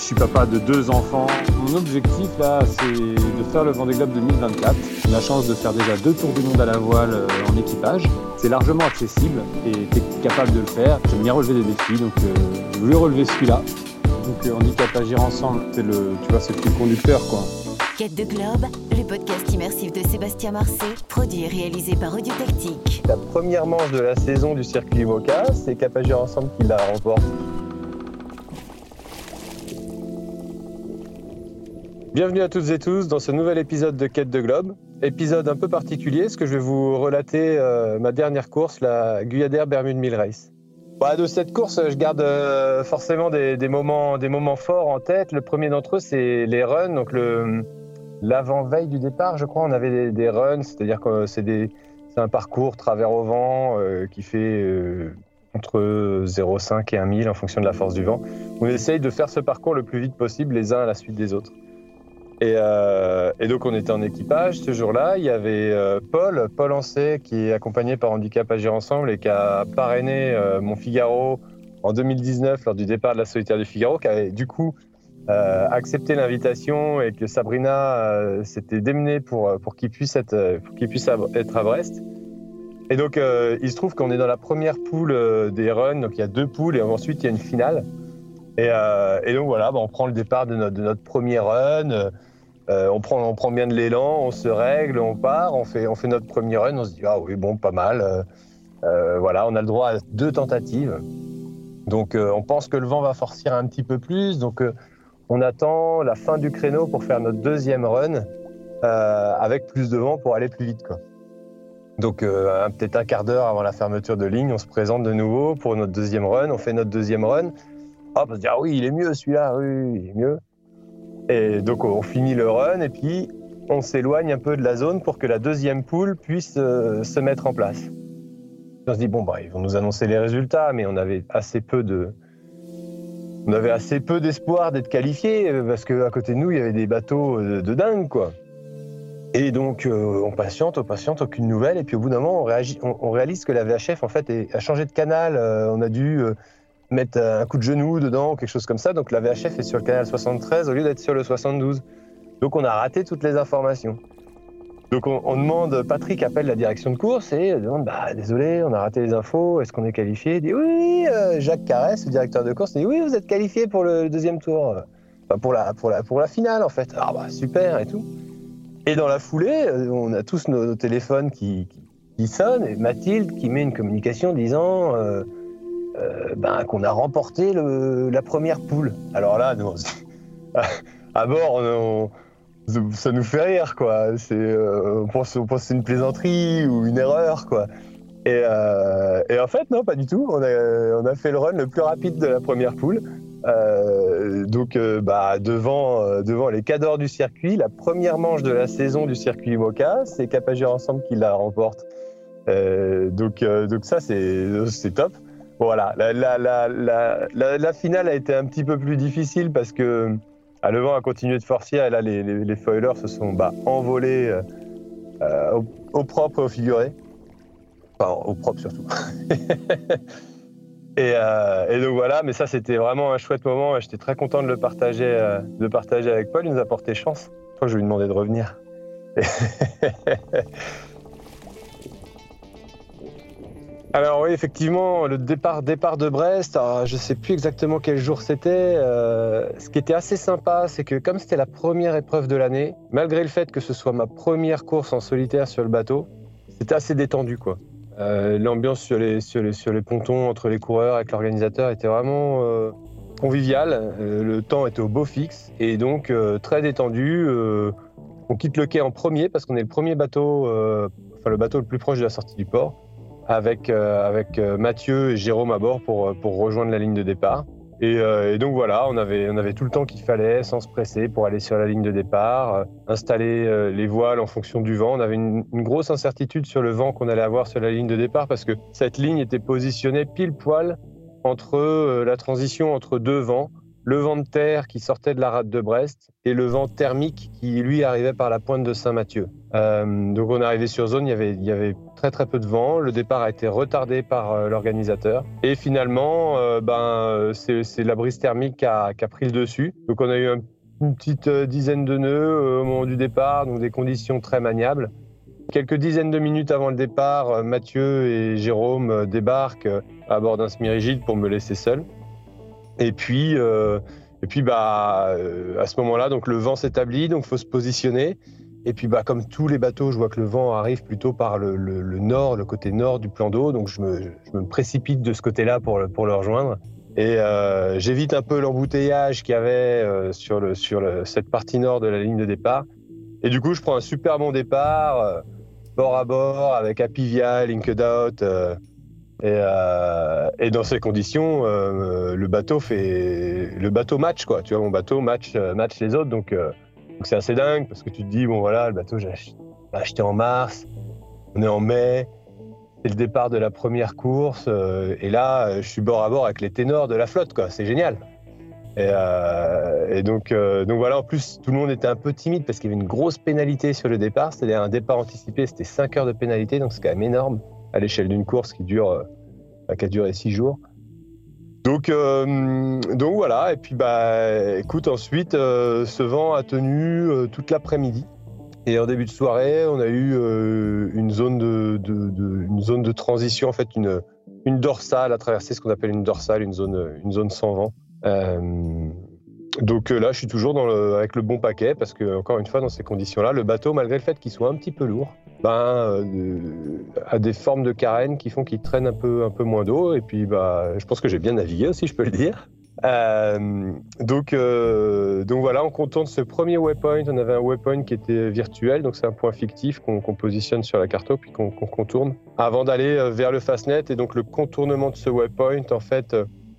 suis papa de 2 enfants. Mon objectif là, c'est de faire le Vendée Globe 2024. J'ai la chance de faire déjà 2 tours du monde à la voile en équipage. C'est largement accessible et tu es capable de le faire. J'aime bien relever des défis, donc je voulais relever celui-là. Donc handicap agir ensemble, c'est le fil conducteur quoi. Quête de Globe, le podcast immersif de Sébastien Marcet, produit et réalisé par Audiotactique. La première manche de la saison du circuit IMOCA, c'est Cap Agir Ensemble qui la remporte. Bienvenue à toutes et tous dans ce nouvel épisode de Quête de Globe. Épisode un peu particulier, parce que je vais vous relater ma dernière course, la Guyadère Bermude Mille Race. De cette course, je garde forcément des moments forts en tête. Le premier d'entre eux, c'est les runs, donc l'avant-veille du départ, je crois, on avait des runs, c'est-à-dire que c'est un parcours travers au vent qui fait entre 0,5 et 1000 en fonction de la force du vent. On essaye de faire ce parcours le plus vite possible, les uns à la suite des autres. Et donc on était en équipage ce jour-là. Il y avait Paul Ancet qui est accompagné par Handicap Agir Ensemble et qui a parrainé mon Figaro en 2019 lors du départ de la Solitaire du Figaro, qui avait du coup accepté l'invitation et que Sabrina s'était démenée pour qu'il puisse être à Brest. Et donc il se trouve qu'on est dans la première poule des runs, donc il y a 2 poules et ensuite il y a une finale. Et donc voilà, on prend le départ de notre premier run. On prend bien de l'élan, on se règle, on part, on fait notre premier run, on se dit ah oui bon pas mal. Voilà, on a le droit à 2 tentatives. Donc on pense que le vent va forcir un petit peu plus. Donc on attend la fin du créneau pour faire notre deuxième run avec plus de vent pour aller plus vite, quoi. Donc peut-être un quart d'heure avant la fermeture de ligne, on se présente de nouveau pour notre deuxième run. On fait notre deuxième run. On se dit ah oui il est mieux celui-là, oui il est mieux. Et donc on finit le run et puis on s'éloigne un peu de la zone pour que la deuxième poule puisse se mettre en place. On se dit ils vont nous annoncer les résultats, mais on avait assez peu d'espoir d'être qualifiés parce qu'à côté de nous il y avait des bateaux de dingue quoi. Et donc on patiente, aucune nouvelle, et puis au bout d'un moment on réalise que la VHF en fait a changé de canal. On a dû mettre un coup de genou dedans ou quelque chose comme ça, donc la VHF est sur le canal 73 au lieu d'être sur le 72. Donc on a raté toutes les informations. Donc on demande, Patrick appelle la direction de course et demande désolé, on a raté les infos, est-ce qu'on est qualifié? Il dit oui, Jacques Carès, le directeur de course, dit oui, vous êtes qualifié pour le deuxième tour, pour la finale en fait. Super et tout. Et dans la foulée, on a tous nos téléphones qui sonnent, et Mathilde qui met une communication disant qu'on a remporté la première poule. Alors là, nous, à bord, ça nous fait rire, quoi. On pense que c'est une plaisanterie ou une erreur, quoi. Et en fait, non, pas du tout. On a fait le run le plus rapide de la première poule. Devant les cadors du circuit, la première manche de la saison du circuit IMOCA, c'est Cap Agir Ensemble qui la remporte. Donc ça, c'est top. Voilà, la finale a été un petit peu plus difficile parce que le vent a continué de forcier et là les foilers se sont envolés au propre et au figuré. Enfin, au propre surtout. et donc voilà, mais ça c'était vraiment un chouette moment et j'étais très content de le partager avec Paul. Il nous a porté chance. Je crois que je lui ai demandé de revenir. Alors oui, effectivement, le départ de Brest, je ne sais plus exactement quel jour c'était. Ce qui était assez sympa, c'est que comme c'était la première épreuve de l'année, malgré le fait que ce soit ma première course en solitaire sur le bateau, c'était assez détendu, quoi. L'ambiance sur les pontons entre les coureurs avec l'organisateur était vraiment conviviale. Le temps était au beau fixe et donc très détendu. On quitte le quai en premier parce qu'on est le premier bateau, le bateau le plus proche de la sortie du port, avec Mathieu et Jérôme à bord pour rejoindre la ligne de départ. Et donc voilà, on avait tout le temps qu'il fallait sans se presser pour aller sur la ligne de départ, installer les voiles en fonction du vent. On avait une grosse incertitude sur le vent qu'on allait avoir sur la ligne de départ parce que cette ligne était positionnée pile poil entre la transition entre 2 vents, le vent de terre qui sortait de la rade de Brest et le vent thermique qui, lui, arrivait par la pointe de Saint-Mathieu. Donc on est arrivé sur zone, il y avait très très peu de vent. Le départ a été retardé par l'organisateur. Et finalement, c'est la brise thermique qui a pris le dessus. Donc on a eu une petite dizaine de nœuds au moment du départ, donc des conditions très maniables. Quelques dizaines de minutes avant le départ, Mathieu et Jérôme débarquent à bord d'un semi-rigide pour me laisser seul. Et puis, à ce moment-là, donc le vent s'établit, donc il faut se positionner. Et puis, comme tous les bateaux, je vois que le vent arrive plutôt par le nord, le côté nord du plan d'eau. Donc, je me précipite de ce côté-là pour le rejoindre. Et j'évite un peu l'embouteillage qu'il y avait sur cette partie nord de la ligne de départ. Et du coup, je prends un super bon départ, bord à bord, avec Apivia, Linked Out. Et dans ces conditions, le bateau match, quoi. Tu vois, mon bateau match les autres. Donc c'est assez dingue parce que tu te dis, bon voilà, le bateau, j'ai acheté en mars, on est en mai, c'est le départ de la première course. Et là, je suis bord à bord avec les ténors de la flotte, quoi. C'est génial. Et donc voilà, en plus, tout le monde était un peu timide parce qu'il y avait une grosse pénalité sur le départ. C'est-à-dire un départ anticipé, c'était 5 heures de pénalité, donc c'est quand même énorme à l'échelle d'une course qui a duré 6 jours. Donc voilà, et puis écoute, ensuite, ce vent a tenu toute l'après-midi. Et en début de soirée, on a eu une zone de transition, en fait, une dorsale à traverser, ce qu'on appelle une dorsale, une zone sans vent. Donc là, je suis toujours avec le bon paquet parce que, encore une fois, dans ces conditions-là, le bateau, malgré le fait qu'il soit un petit peu lourd, a des formes de carène qui font qu'il traîne un peu moins d'eau. Et puis, je pense que j'ai bien navigué aussi, je peux le dire. Donc voilà, on contourne ce premier waypoint. On avait un waypoint qui était virtuel, donc c'est un point fictif qu'on positionne sur la carte puis qu'on contourne avant d'aller vers le Fastnet. Et donc le contournement de ce waypoint, en fait,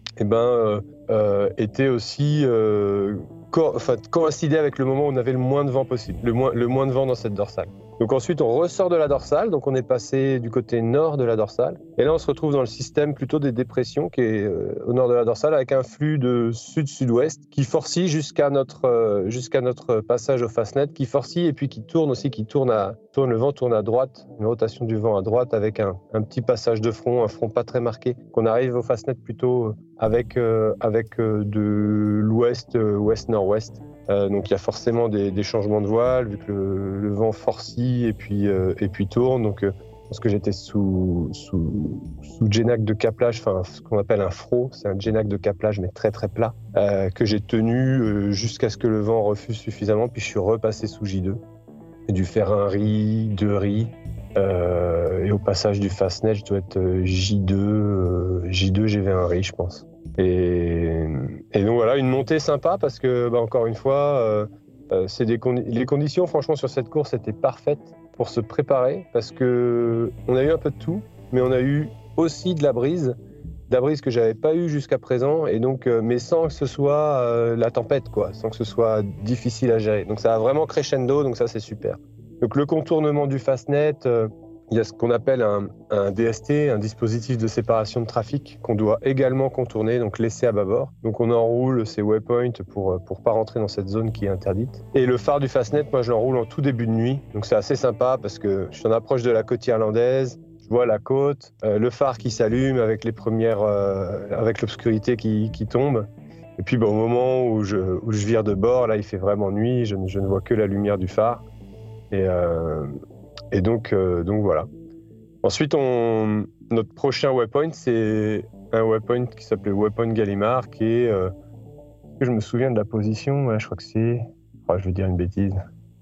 était aussi coïncidé avec le moment où on avait le moins de vent possible, le moins de vent dans cette dorsale. Donc ensuite, on ressort de la dorsale, donc on est passé du côté nord de la dorsale. Et là, on se retrouve dans le système plutôt des dépressions, qui est au nord de la dorsale, avec un flux de sud-sud-ouest qui forcit jusqu'à notre passage au Fastnet, qui forcit et puis qui tourne aussi, le vent tourne à droite, une rotation du vent à droite avec un petit passage de front, un front pas très marqué, qu'on arrive au Fastnet plutôt avec de l'ouest, ouest-nord-ouest. Donc il y a forcément des changements de voile vu que le vent forcit et puis tourne. Donc parce que j'étais sous Genac de caplage, enfin ce qu'on appelle un fro, c'est un Genac de caplage mais très très plat que j'ai tenu jusqu'à ce que le vent refuse suffisamment. Puis je suis repassé sous J2. J'ai dû faire un riz, 2 riz. Et au passage du Fastnet, je dois être J2, j'avais un riz, je pense. Et donc voilà, une montée sympa parce que, encore une fois, les conditions, franchement, sur cette course étaient parfaites pour se préparer parce que on a eu un peu de tout, mais on a eu aussi de la brise que j'avais pas eu jusqu'à présent, et donc, mais sans que ce soit la tempête, quoi, sans que ce soit difficile à gérer. Donc ça a vraiment crescendo, donc ça c'est super. Donc le contournement du Fastnet, il y a ce qu'on appelle un DST, un dispositif de séparation de trafic, qu'on doit également contourner, donc laisser à bâbord. Donc on enroule ces waypoints pour pas rentrer dans cette zone qui est interdite. Et le phare du Fastnet, moi je l'enroule en tout début de nuit, donc c'est assez sympa parce que je suis en approche de la côte irlandaise. Je vois la côte, le phare qui s'allume avec avec l'obscurité qui tombe. Et puis au moment où je vire de bord, là il fait vraiment nuit, je ne vois que la lumière du phare. Et donc voilà. Ensuite, notre prochain waypoint, c'est un waypoint qui s'appelait Waypoint Gallimard, qui est, je me souviens de la position, je crois que c'est, je vais dire une bêtise,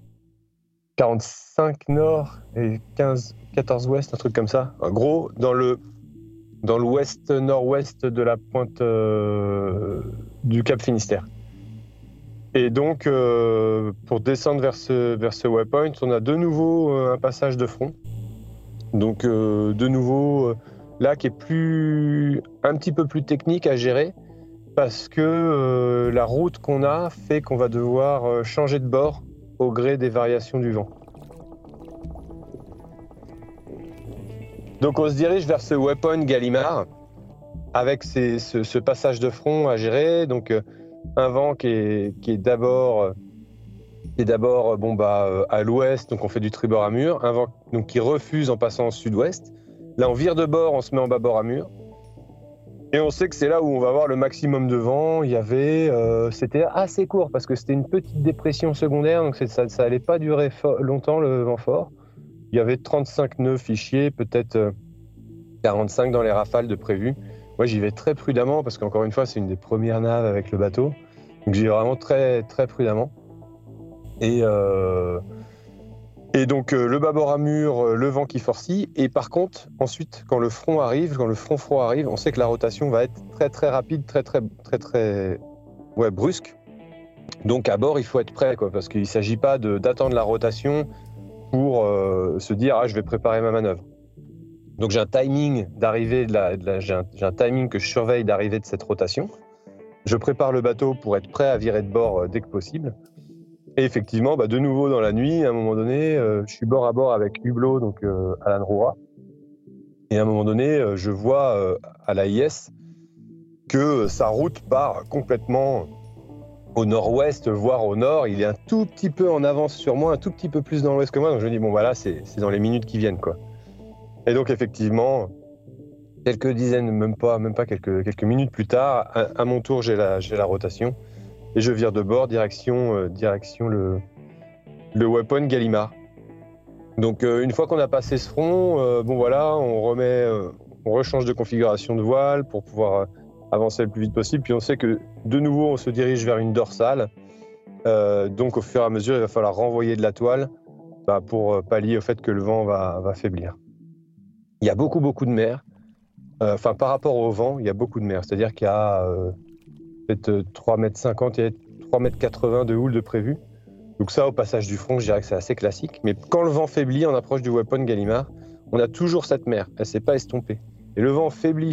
45 nord et 14 ouest, un truc comme ça. En gros, dans l'ouest nord-ouest de la pointe du Cap Finistère. Et donc, pour descendre vers ce waypoint, on a de nouveau un passage de front. Donc, de nouveau, là, qui est un petit peu plus technique à gérer, parce que la route qu'on a fait qu'on va devoir changer de bord au gré des variations du vent. Donc on se dirige vers ce waypoint Gallimard avec ce passage de front à gérer. Donc un vent qui est d'abord à l'ouest, donc on fait du tribord à mur, un vent donc, qui refuse en passant au sud-ouest. Là, on vire de bord, on se met en bâbord à mur. Et on sait que c'est là où on va avoir le maximum de vent. C'était assez court parce que c'était une petite dépression secondaire, donc ça allait pas durer longtemps le vent fort. Il y avait 35 nœuds fichiers, peut-être 45 dans les rafales de prévu. Moi, j'y vais très prudemment parce qu'encore une fois, c'est une des premières naves avec le bateau. Donc j'y vais vraiment très, très prudemment. Et donc le bâbord à mur, le vent qui forcit. Et par contre, ensuite, quand le front froid arrive, on sait que la rotation va être très très rapide, très brusque. Donc à bord, il faut être prêt, quoi, parce qu'il ne s'agit pas d'attendre la rotation pour se dire je vais préparer ma manœuvre. Donc j'ai un timing d'arrivée j'ai un timing que je surveille d'arrivée de cette rotation. Je prépare le bateau pour être prêt à virer de bord dès que possible. Et effectivement, de nouveau dans la nuit, à un moment donné, je suis bord à bord avec Hublot, donc Alan Roura. Et à un moment donné, je vois à l'AIS que sa route part complètement au nord-ouest, voire au nord. Il est un tout petit peu en avance sur moi, un tout petit peu plus dans l'ouest que moi. Donc je me dis, là, c'est dans les minutes qui viennent, quoi. Et donc effectivement, quelques dizaines, même pas quelques minutes plus tard, à mon tour, j'ai la rotation. Et je vire de bord, direction le waypoint Gallimard. Donc une fois qu'on a passé ce front, on rechange de configuration de voile pour pouvoir avancer le plus vite possible. Puis on sait que de nouveau, on se dirige vers une dorsale. Donc au fur et à mesure, il va falloir renvoyer de la toile pour pallier au fait que le vent va faiblir. Il y a beaucoup de mer. Par rapport au vent, il y a beaucoup de mer. C'est-à-dire qu'il y a peut-être 3,50 m et 3,80 m de houle de prévu. Donc ça, au passage du front, je dirais que c'est assez classique. Mais quand le vent faiblit, on approche du waypoint Gallimard, on a toujours cette mer. Elle ne s'est pas estompée. Et le vent faiblit.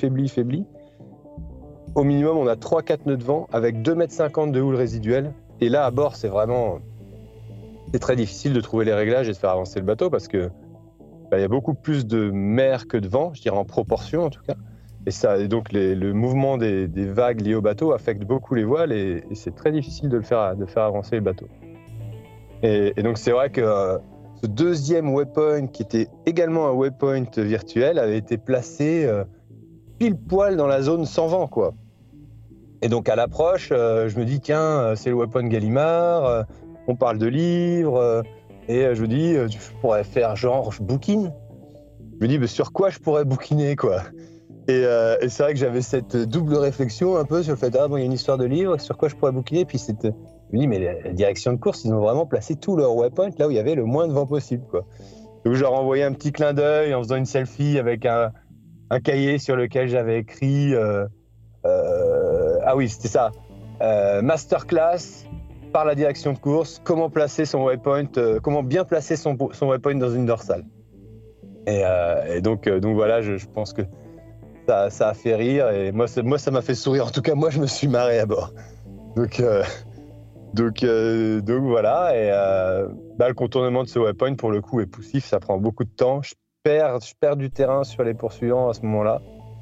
Au minimum, on a 3-4 nœuds de vent avec 2,50 m de houle résiduelle. Et là, à bord, c'est très difficile de trouver les réglages et de faire avancer le bateau parce que il y a beaucoup plus de mer que de vent, je dirais en proportion en tout cas. Et donc le mouvement des vagues liées au bateau affecte beaucoup les voiles et c'est très difficile de faire avancer le bateau. Et donc c'est vrai que ce deuxième waypoint, qui était également un waypoint virtuel, avait été placé pile poil dans la zone sans vent, quoi. Et donc à l'approche, je me dis tiens, c'est le waypoint Gallimard, on parle de livres, et je me dis je pourrais faire genre je bouquine. Je me dis sur quoi je pourrais bouquiner, quoi. Et c'est vrai que j'avais cette double réflexion un peu sur le fait il y a une histoire de livre, sur quoi je pourrais bouquiner. Puis je me dis mais la direction de course, ils ont vraiment placé tout leur waypoint là où il y avait le moins de vent possible, quoi. Donc je leur envoyais un petit clin d'œil en faisant une selfie avec un cahier sur lequel j'avais écrit c'était ça, masterclass par la direction de course, comment placer son waypoint, comment bien placer son waypoint dans une dorsale. Et donc voilà, je pense que ça a fait rire et moi ça m'a fait sourire. En tout cas, moi je me suis marré à bord. Donc voilà. Et le contournement de ce waypoint pour le coup est poussif, ça prend beaucoup de temps. Je perds du terrain sur les poursuivants à ce moment-là.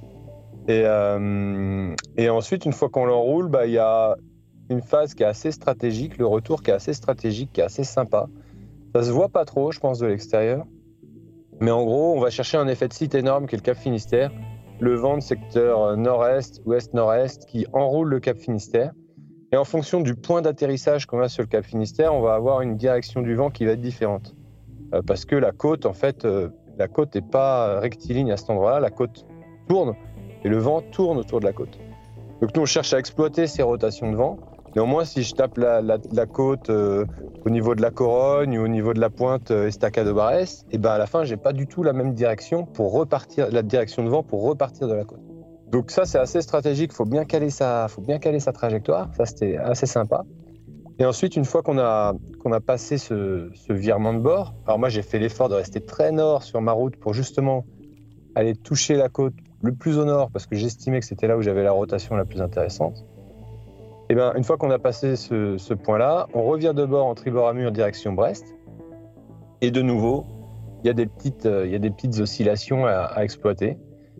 Et ensuite, une fois qu'on l'enroule, il y a une phase qui est assez stratégique, le retour qui est assez stratégique, qui est assez sympa. Ça se voit pas trop, je pense, de l'extérieur. Mais en gros, on va chercher un effet de site énorme qui est le Cap Finistère. Le vent de secteur nord-est, ouest-nord-est qui enroule le Cap Finistère. Et en fonction du point d'atterrissage qu'on a sur le Cap Finistère, on va avoir une direction du vent qui va être différente. Parce que la côte, en fait, la côte n'est pas rectiligne à cet endroit-là. La côte tourne et le vent tourne autour de la côte. Donc nous, on cherche à exploiter ces rotations de vent. Néanmoins, si je tape la côte au niveau de la Corogne ou au niveau de la pointe Estacado Barès, et à la fin, j'ai pas du tout la même direction pour repartir, la direction de vent pour repartir de la côte. Donc ça, c'est assez stratégique. Faut bien caler sa trajectoire. Ça, c'était assez sympa. Et ensuite, une fois qu'on a passé ce virement de bord, alors moi, j'ai fait l'effort de rester très nord sur ma route pour justement aller toucher la côte le plus au nord parce que j'estimais que c'était là où j'avais la rotation la plus intéressante. Et une fois qu'on a passé ce point-là, on revient de bord en tribord à mur direction Brest. Et de nouveau, il y a des petites oscillations à exploiter.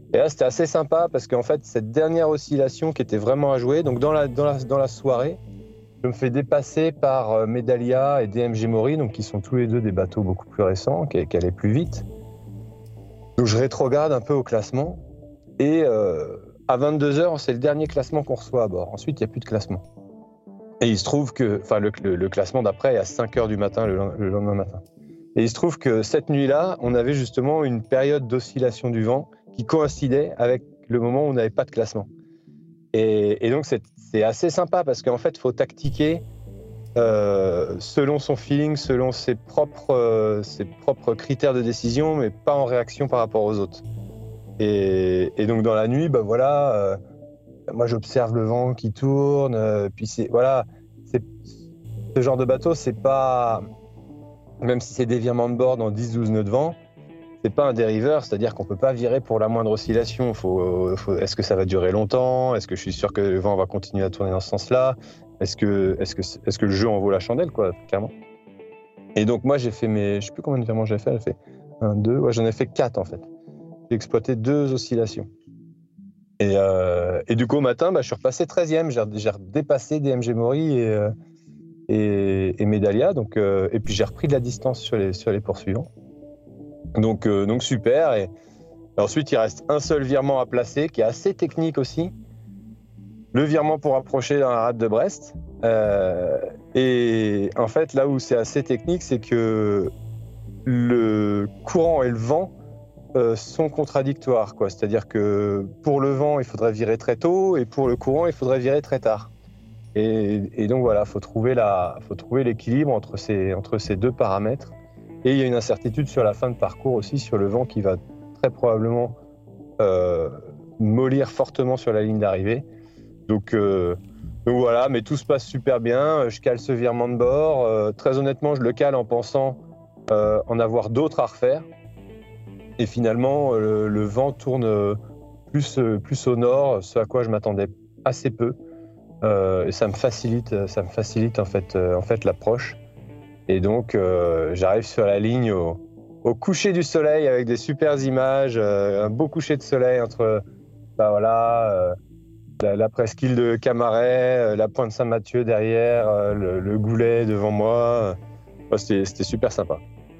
Et là, c'était assez sympa parce qu'en fait, cette dernière oscillation qui était vraiment à jouer, donc dans la soirée, je me fais dépasser par Medallia et DMG Mori, donc qui sont tous les deux des bateaux beaucoup plus récents, qui allaient plus vite. Donc je rétrograde un peu au classement. Et à 22h, c'est le dernier classement qu'on reçoit à bord. Ensuite, il n'y a plus de classement. Et il se trouve que le classement d'après est à 5h du matin, le lendemain matin. Et il se trouve que cette nuit-là, on avait justement une période d'oscillation du vent qui coïncidait avec le moment où on n'avait pas de classement. Et donc, c'est assez sympa parce qu'en fait, il faut tactiquer selon son feeling, selon ses propres critères de décision, mais pas en réaction par rapport aux autres. Et donc, dans la nuit, moi, j'observe le vent qui tourne. Puis, ce genre de bateau, c'est pas... Même si c'est des virements de bord dans 10-12 nœuds de vent, c'est pas un dériveur, c'est-à-dire qu'on peut pas virer pour la moindre oscillation. Est-ce que ça va durer longtemps? Est-ce que je suis sûr que le vent va continuer à tourner dans ce sens-là? Est-ce que le jeu en vaut la chandelle, quoi, clairement? Et donc moi, j'ai fait je sais plus combien de virements j'avais fait. J'ai fait 1, 2, j'en ai fait 4 en fait. J'ai exploité 2 oscillations. Et du coup, au matin, je suis repassé 13e. J'ai dépassé DMG Mori et Medallia. Donc, et puis j'ai repris de la distance sur les poursuivants. Donc super. Et ensuite, il reste un seul virement à placer qui est assez technique aussi. Le virement pour approcher dans la rade de Brest. Et en fait, là où c'est assez technique, c'est que le courant et le vent sont contradictoires, quoi. C'est-à-dire que pour le vent, il faudrait virer très tôt, et pour le courant, il faudrait virer très tard. Et donc voilà, faut trouver l'équilibre entre ces 2 paramètres. Et il y a une incertitude sur la fin de parcours aussi, sur le vent qui va très probablement mollir fortement sur la ligne d'arrivée. Donc voilà, mais tout se passe super bien. Je cale ce virement de bord. Très honnêtement, je le cale en pensant en avoir d'autres à refaire. Et finalement, le vent tourne plus au nord, ce à quoi je m'attendais assez peu. Et ça me facilite en fait l'approche. Et donc, j'arrive sur la ligne au coucher du soleil avec des super images, un beau coucher de soleil entre la presqu'île de Camaret, la pointe Saint-Mathieu derrière, le Goulet devant moi. C'était super sympa.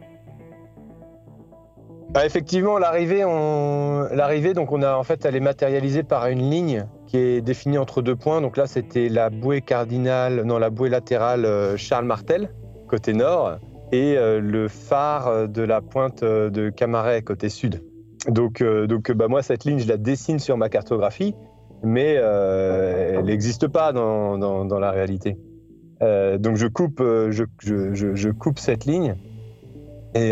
Effectivement, l'arrivée, donc elle est matérialisée par une ligne qui est définie entre 2 points. Donc là, c'était la bouée latérale Charles Martel, côté nord, et le phare de la pointe de Camaret, côté sud. Donc moi, cette ligne, je la dessine sur ma cartographie, mais elle n'existe pas dans la réalité. Donc je coupe cette ligne. Et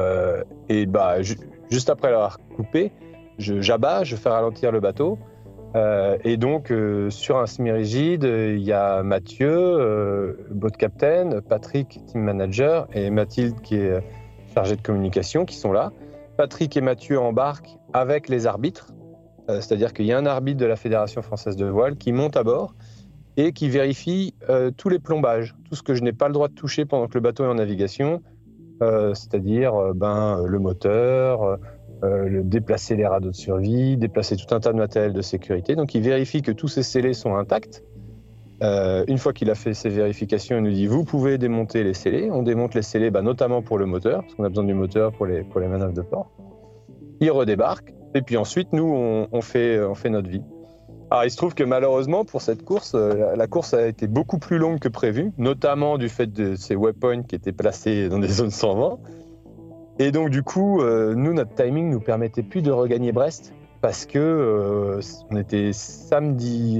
juste après l'avoir coupé, j'abats, je fais ralentir le bateau. Et donc, sur un semi-rigide, il y a Mathieu, boat captain, Patrick, team manager, et Mathilde, qui est chargée de communication, qui sont là. Patrick et Mathieu embarquent avec les arbitres, c'est-à-dire qu'il y a un arbitre de la Fédération française de voile qui monte à bord et qui vérifie tous les plombages, tout ce que je n'ai pas le droit de toucher pendant que le bateau est en navigation. C'est-à-dire le moteur, déplacer les radeaux de survie, déplacer tout un tas de matériel de sécurité. Donc il vérifie que tous ces scellés sont intacts. Une fois qu'il a fait ces vérifications, il nous dit vous pouvez démonter les scellés. On démonte les scellés notamment pour le moteur, parce qu'on a besoin du moteur pour les manœuvres de port. Il redébarque et puis ensuite nous on fait notre vie. Alors il se trouve que malheureusement pour cette course, la course a été beaucoup plus longue que prévu, notamment du fait de ces waypoints qui étaient placés dans des zones sans vent. Et donc du coup, notre timing nous permettait plus de regagner Brest parce que on était samedi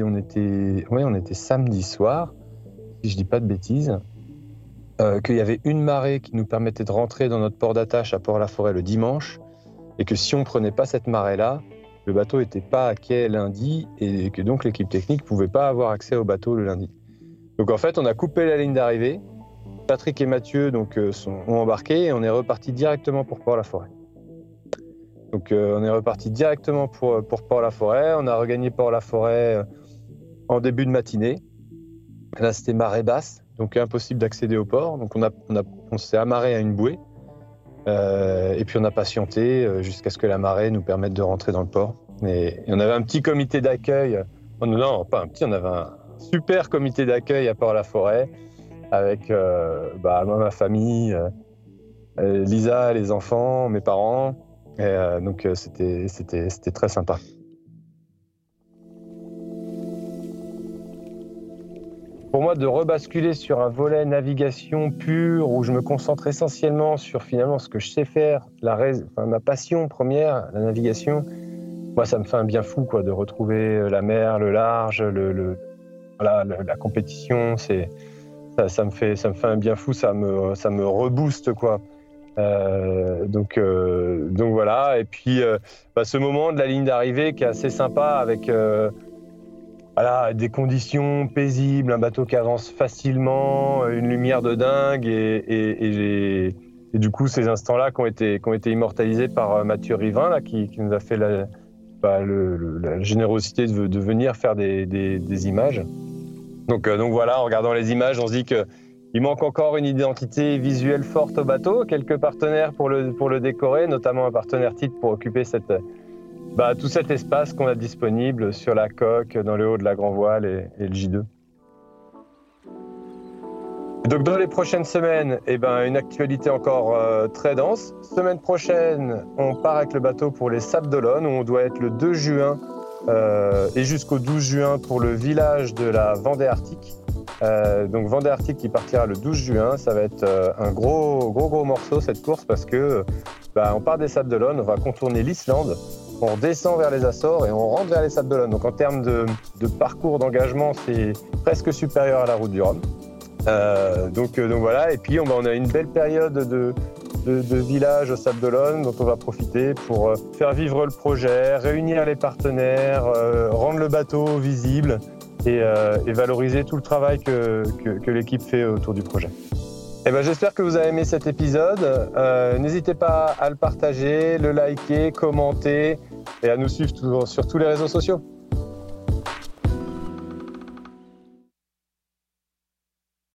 soir, si je dis pas de bêtises, qu'il y avait une marée qui nous permettait de rentrer dans notre port d'attache à Port-la-Forêt le dimanche, et que si on prenait pas cette marée-là, le bateau n'était pas à quai lundi et que donc l'équipe technique ne pouvait pas avoir accès au bateau le lundi. Donc en fait, on a coupé la ligne d'arrivée. Patrick et Mathieu ont embarqué et on est reparti directement pour Port-la-Forêt. Donc on est reparti directement pour Port-la-Forêt. On a regagné Port-la-Forêt en début de matinée. Là, c'était marée basse, donc impossible d'accéder au port. Donc on s'est amarré à une bouée. Et puis on a patienté jusqu'à ce que la marée nous permette de rentrer dans le port. Et on avait un petit comité d'accueil. Oh, non, pas un petit, on avait un super comité d'accueil à Port-la-Forêt avec moi, ma famille, Lisa, les enfants, mes parents. Et donc c'était très sympa. Pour moi, de rebasculer sur un volet navigation pur où je me concentre essentiellement sur finalement ce que je sais faire, ma passion première, la navigation, moi ça me fait un bien fou quoi, de retrouver la mer, le large, la compétition. Ça me fait un bien fou, ça me rebooste quoi. Donc voilà. Et puis ce moment de la ligne d'arrivée qui est assez sympa avec des conditions paisibles, un bateau qui avance facilement, une lumière de dingue et du coup ces instants-là qui ont été immortalisés par Mathieu Rivin là, qui nous a fait la générosité de venir faire des images. Donc voilà, en regardant les images, on se dit qu'il manque encore une identité visuelle forte au bateau, quelques partenaires pour le décorer, notamment un partenaire titre pour occuper tout cet espace qu'on a disponible sur la coque, dans le haut de la grand voile et le J2. Et donc dans les prochaines semaines, une actualité encore très dense. Semaine prochaine, on part avec le bateau pour les Sables d'Olonne, où on doit être le 2 juin et jusqu'au 12 juin pour le village de la Vendée Arctique. Donc Vendée Arctique qui partira le 12 juin, ça va être un gros morceau cette course parce que on part des Sables d'Olonne, on va contourner l'Islande, on descend vers les Açores et on rentre vers les Sables d'Olonne. Donc en termes de parcours d'engagement, c'est presque supérieur à la route du Rhum. Donc voilà, et puis on a une belle période de village aux Sables d'Olonne dont on va profiter pour faire vivre le projet, réunir les partenaires, rendre le bateau visible et valoriser tout le travail que l'équipe fait autour du projet. J'espère que vous avez aimé cet épisode. N'hésitez pas à le partager, le liker, commenter et à nous suivre sur tous les réseaux sociaux.